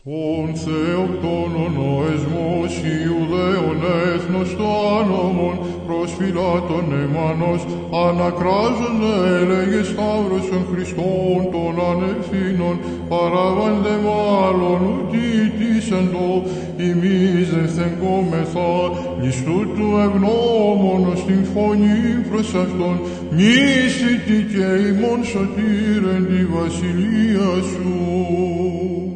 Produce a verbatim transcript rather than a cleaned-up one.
Τον Θεοκτόνον ο εσμός Ιουδαίων έθνος το άνομον, προσφυλάτων εμάνος, ανακράζονται έλεγε Σταύρος των Χριστών των ανευθύνων, παραβάντε μάλλον ουτι τίσεντο, ημείς εθεγκόμεθα, νηστού του ευγνώμονος την φωνή προς αυτόν, νήσιτη και ημών σωτήρεν τη βασιλεία σου.